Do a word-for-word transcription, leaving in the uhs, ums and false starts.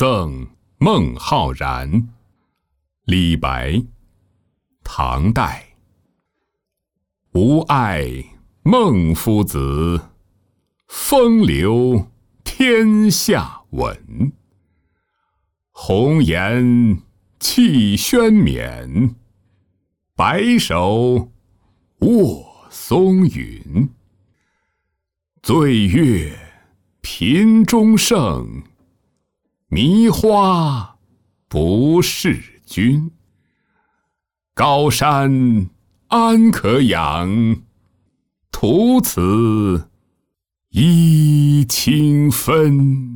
赠孟浩然。李白，唐代。吾爱孟夫子，风流天下闻。红颜弃轩冕，白首卧松云。醉月频中圣，迷花不是君。高山安可仰，徒此揖清分。